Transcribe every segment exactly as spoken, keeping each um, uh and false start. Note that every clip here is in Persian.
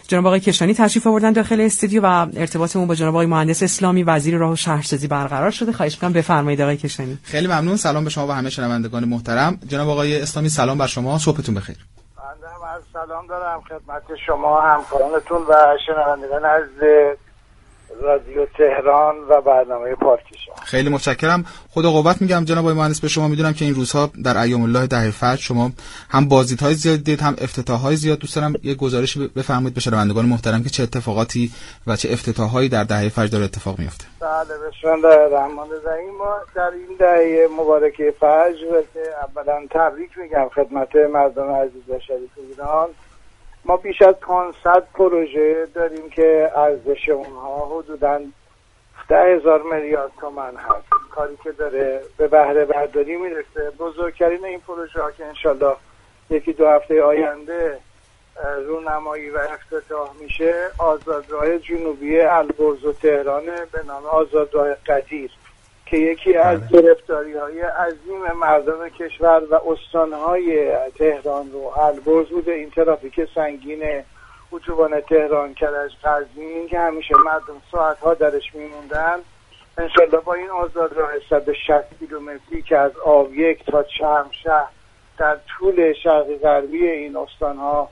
جناب آقای کشانی تشریف آوردن داخل استودیو و ارتباطمون با جناب آقای مهندس اسلامی وزیر راه و شهرسازی برقرار شده. خواهش می‌کنم بفرمایید آقای کشانی. خیلی ممنون. سلام به شما و همه شنوندگان محترم. جناب آقای اسلامی سلام بر شما، صبحتون بخیر. بنده هم از سلام دارم خدمت شما، همکارانتون و شنوندگان عزیز رادیو تهران و برنامه پارکی شما. خیلی متشکرم. خدا قوت میگم جناب آقای مهندس به شما. میدونم که این روزها در ایام الله دهه فجر شما هم بازدیدهای زیاد دید، هم افتتاحهای زیاد. دوست دارم یه گزارشی بفرمایید به شنوندگان محترم که چه اتفاقاتی و چه افتتاحهایی در دهه فجر داره اتفاق میفته. بله، بسم الله الرحمن الرحیم. ما در این دهه مبارکه فجر که اولا تبریک میگم خدمت مردم عزیز و شریف ایران، ما بیش از پانصد پروژه داریم که ارزش اونها حدوداً ده هزار میلیارد تومان هست. کاری که داره به بهره برداری میرسه. بزرگترین این پروژه ها که انشالله یکی دو هفته آینده رونمایی و افتتاح میشه، آزادراه جنوبی البرز و تهران به نام آزادراه قدیر که یکی از گرفتاری های عظیم مردم کشور و استانهای تهران رو البرز بوده. این ترافیک سنگین اتوبان تهران کرج قزوین که همیشه مردم ساعتها درش میموندن، انشالله با این آزادراه صد و شصت کیلومتری که از آبیک تا شرمشهر در طول شرقی غربی این استانها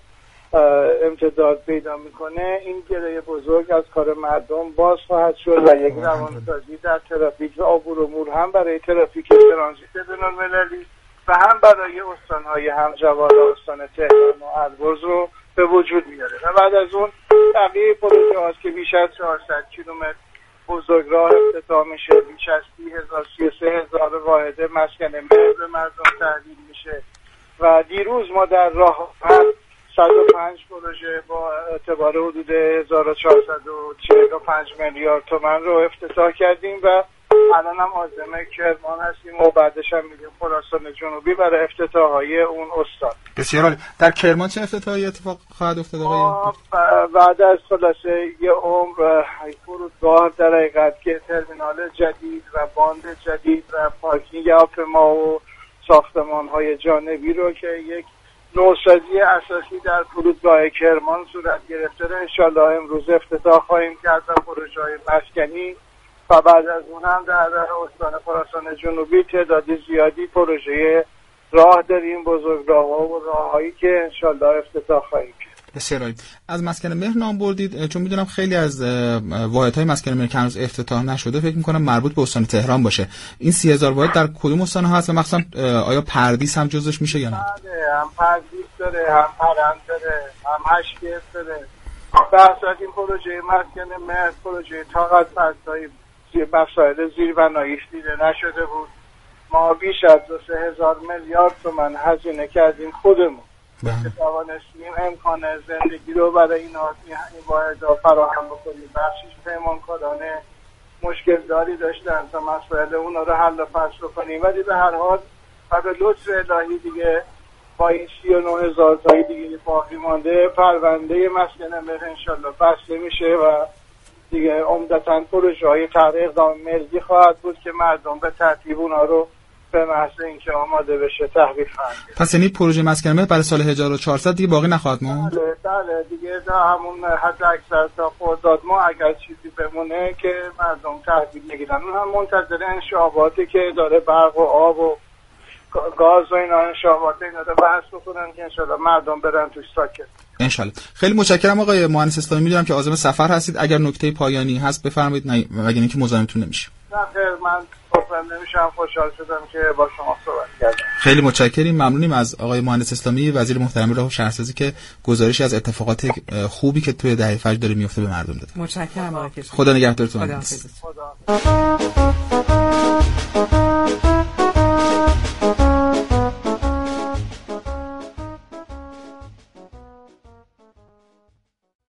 امتداد پیدا میکنه، این گره بزرگ از کار مردم باز خواهد شد و یک روانسازی در ترافیک و عبور و مرور هم برای ترافیک ترانزیت بین‌المللی و هم برای استانهای همجوار استان تهران و البرز رو به وجود میاره. و بعد از اون بقیه پروژه هاست که بیش از چهارصد کیلومتر بزرگراه افتتاح میشه، بیش از سی هزار سی و سه هزار واحد مسکن مهر به مردم تحویل میشه و دیروز ما در راه صد و پنج پروژه با اعتبار حدود هزار و چهارصد و چهل و پنج میلیارد تومان رو افتتاح کردیم و الان هم عازم کرمان هستیم و بعدش هم میگیم خراسان جنوبی برای افتتاحهای اون استان. بسیار عالی. در کرمان چه افتتاحی اتفاق خواهد افتاد آقای؟ بعد از خلاصه یه عمر فرودگاه در حقیقت که ترمینال جدید و باند جدید و پارکینگ هواپیما و ساختمان‌های جانبی رو که یک نوسازی اساسی در فرودگاه کرمان صورت گرفته رو انشالله امروز افتتاح خواهیم کرد و پروژه‌های مسکنی و بعد از اون هم در استان خراسان جنوبی تعداد زیادی پروژه راه داریم، بزرگراه‌ها و راه‌هایی که انشالله افتتاح خواهیم کرد. بسیار عالی. از مسکن مهر نام بردید چون میدونم خیلی از واحدهای مسکن مهر که هنوز افتتاح نشده فکر میکنم مربوط به استان تهران باشه. این سی هزار واحد در کدوم استان هست و مخصوصا آیا پردیس هم جزش میشه یا نه؟ بله، هم پردیس داره، هم پرند داره، هم هشگرد داره. بحث از این پروژه مسکن مهر پروژه طاقت فرسایی مسائل زیربناییش دیده نشده بود. ما بیش از دو سه هزار میلیارد تومان هزینه کردیم خودمون که توانستیم امکان زندگی رو برای این واحدها فراهم بکنیم. بخشیش پیمانکارانه مشکل داری داشتن تا مسائل اونا رو حل و فصل کنیم، ولی به هر حال و به لطف الهی دیگه با این سی و نه هزار تایی دیگه باقی مانده پرونده مسکن مهر انشالله بسته میشه و دیگه عمدتاً پروژه‌های طرح اقدام ملی خواهد بود که مردم به ترتیب اونا رو به محض اینکه آماده بشه تحویل خواهند گرفت. پس یعنی پروژه مسکن مهر برای سال هزار و چهارصد دیگه باقی نخواهد موند؟ بله بله دیگه تا همون حد اکثر تا خرداد ماه اگر چیزی بمونه که مردم تحویل بگیرن. اون هم منتظر انشاباتی که داره برق و آب و گاز و اینا انشابات اینا رو بحث بکنن که انشالله مردم برن توش ساکت. انشالله. خیلی متشکرم آقای مهندس اسلامی. میدونم که عازم سفر هستید، اگر نکته پایانی هست بفرمایید، نه مگر اینکه مزاحمتون نمیشه. نه خیر، من خوشحال نمیشم، خوشحال شدم که با شما صحبت کردم. خیلی متشکریم، ممنونیم از آقای مهندس اسلامی وزیر محترم راه و شهرسازی که گزارشی از اتفاقات خوبی که توی دهه فجر داره میفته به مردم داد. متشکرم آقای کشانی. خدا نگهدارتون. خدا.